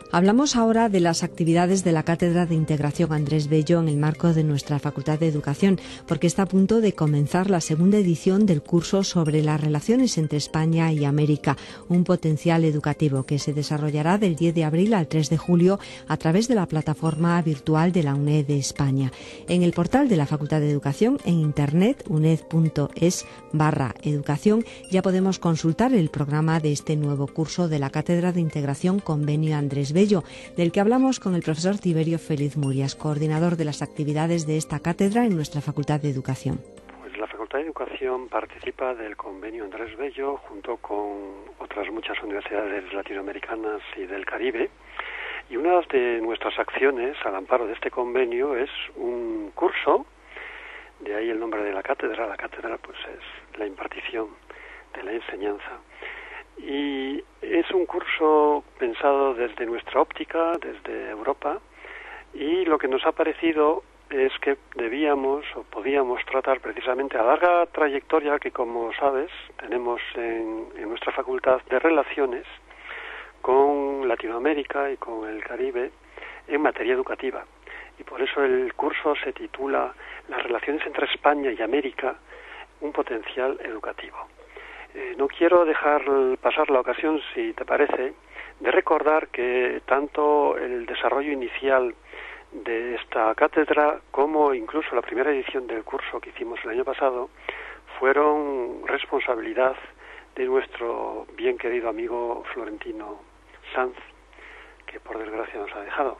Hablamos ahora de las actividades de la Cátedra de Integración Andrés Bello en el marco de nuestra Facultad de Educación, porque está a punto de comenzar la segunda edición del curso sobre las relaciones entre España y América, un potencial educativo que se desarrollará del 10 de abril al 3 de julio a través de la plataforma virtual de la UNED de España. En el portal de la Facultad de Educación, en internet, uned.es/educación, ya podemos consultar el programa de este nuevo curso de la Cátedra de Integración Convenio Andrés Bello, del que hablamos con el profesor Tiberio Feliz Murias, coordinador de las actividades de esta cátedra en nuestra Facultad de Educación. Pues la Facultad de Educación participa del Convenio Andrés Bello junto con otras muchas universidades latinoamericanas y del Caribe, y una de nuestras acciones al amparo de este convenio es un curso, de ahí el nombre de la cátedra. La cátedra pues es la impartición de la enseñanza. Y es un curso pensado desde nuestra óptica, desde Europa, y lo que nos ha parecido es que debíamos o podíamos tratar precisamente la larga trayectoria que, como sabes, tenemos en nuestra facultad de relaciones con Latinoamérica y con el Caribe en materia educativa. Y por eso el curso se titula Las relaciones entre España y América, un potencial educativo. No quiero dejar pasar la ocasión, si te parece, de recordar que tanto el desarrollo inicial de esta cátedra como incluso la primera edición del curso que hicimos el año pasado fueron responsabilidad de nuestro bien querido amigo Florentino Sanz, que por desgracia nos ha dejado.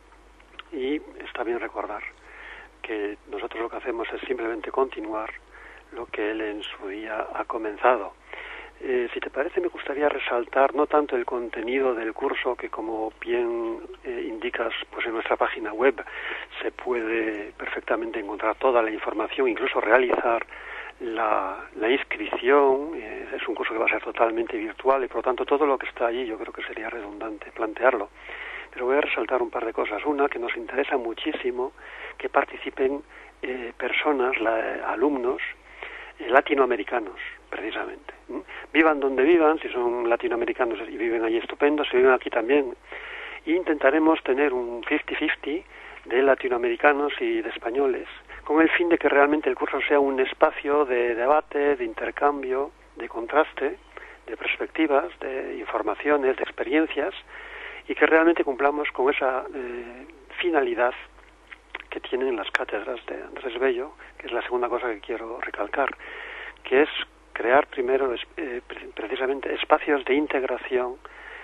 Y está bien recordar que nosotros lo que hacemos es simplemente continuar lo que él en su día ha comenzado. Si te parece, me gustaría resaltar no tanto el contenido del curso, que como bien indicas, pues en nuestra página web se puede perfectamente encontrar toda la información, incluso realizar la inscripción. Es un curso que va a ser totalmente virtual y por lo tanto todo lo que está allí yo creo que sería redundante plantearlo. Pero voy a resaltar un par de cosas. Una, que nos interesa muchísimo que participen personas, alumnos latinoamericanos, precisamente. Vivan donde vivan, si son latinoamericanos y viven allí, estupendo, si viven aquí también. Y intentaremos tener un 50-50 de latinoamericanos y de españoles, con el fin de que realmente el curso sea un espacio de debate, de intercambio, de contraste, de perspectivas, de informaciones, de experiencias, y que realmente cumplamos con esa finalidad que tienen las cátedras de Andrés Bello, que es la segunda cosa que quiero recalcar, que es crear primero precisamente espacios de integración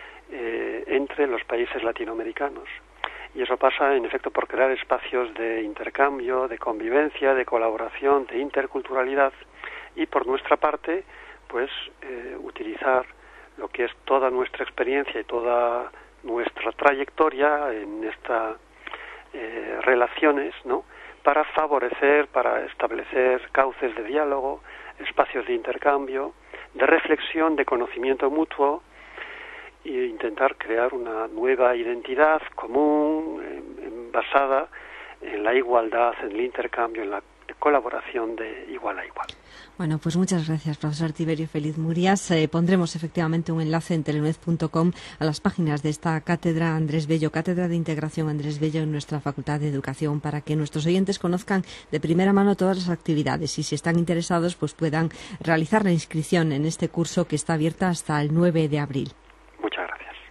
entre los países latinoamericanos. Y eso pasa, en efecto, por crear espacios de intercambio, de convivencia, de colaboración, de interculturalidad, y por nuestra parte, pues, utilizar lo que es toda nuestra experiencia y toda nuestra trayectoria en estas relaciones, ¿no?, para favorecer, para establecer cauces de diálogo, espacios de intercambio, de reflexión, de conocimiento mutuo, e intentar crear una nueva identidad común, basada en la igualdad, en el intercambio, en la colaboración de igual a igual. Bueno, pues muchas gracias, profesor Tiberio Feliz Murias. Pondremos efectivamente un enlace en teleuned.com a las páginas de esta cátedra Andrés Bello, Cátedra de Integración Andrés Bello en nuestra Facultad de Educación, para que nuestros oyentes conozcan de primera mano todas las actividades y, si están interesados, pues puedan realizar la inscripción en este curso, que está abierta hasta el 9 de abril.